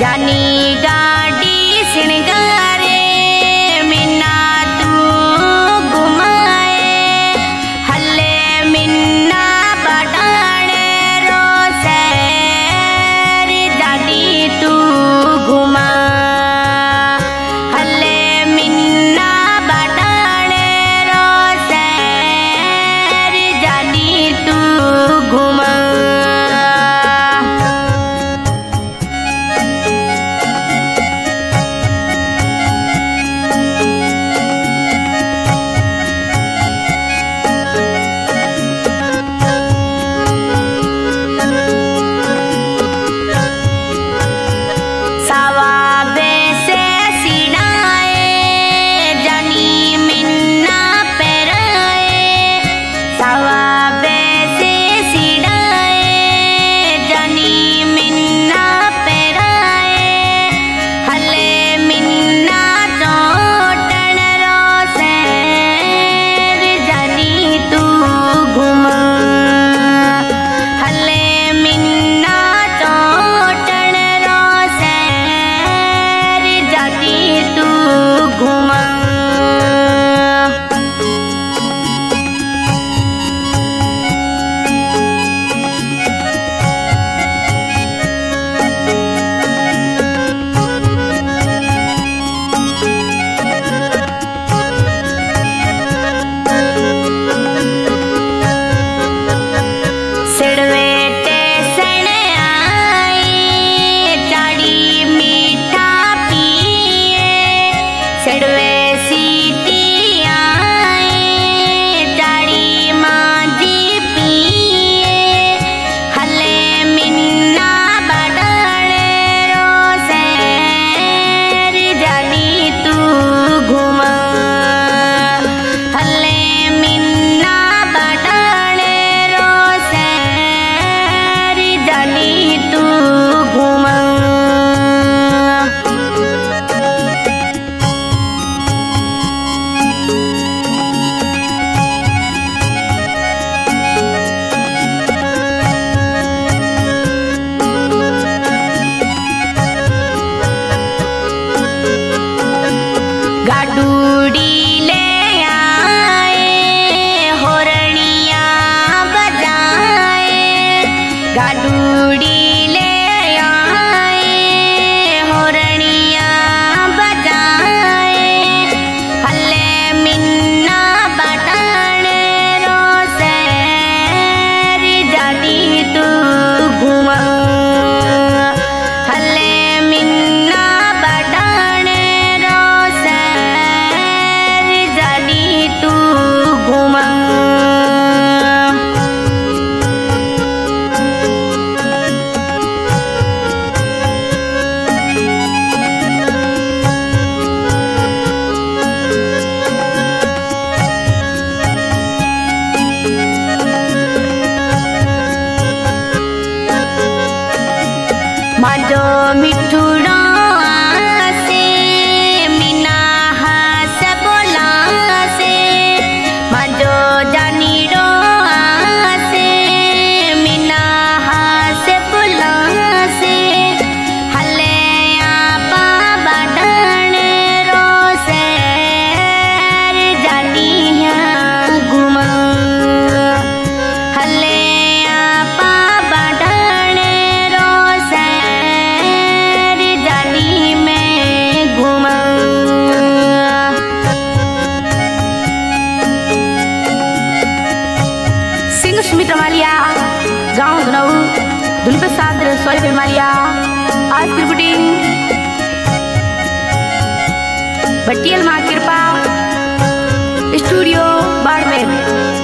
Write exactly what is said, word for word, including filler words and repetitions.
जानी गाड़ी सिणगारे मिन्ना तू घुमाए हल्ले मिन्ना बटाने रोसैर जानी तू घुमा हल्ले मिन्ना बटाने रोसैर जानी तू घुमा गाडूड़ी ले आए होरनिया बजाए गाडूड़ी ले आए होरनिया बजाए हल्ले मिन्ना बटाने रोसैर जानी तू घुमा हल्ले मिन्ना बटाने माजो मिठुड़ा से मीना हास बोला से माजो जानी रो से मीना हास बोला से हले आपा बटाने रोसैर जानिया घुमा हले आपा बटाने सुमित्रा मालिया गांव धनऊ धुन प्रसाद सोलह मालिया आज की रिपोर्टिंग भट्टियल मां कृपा स्टूडियो बाड़मेर।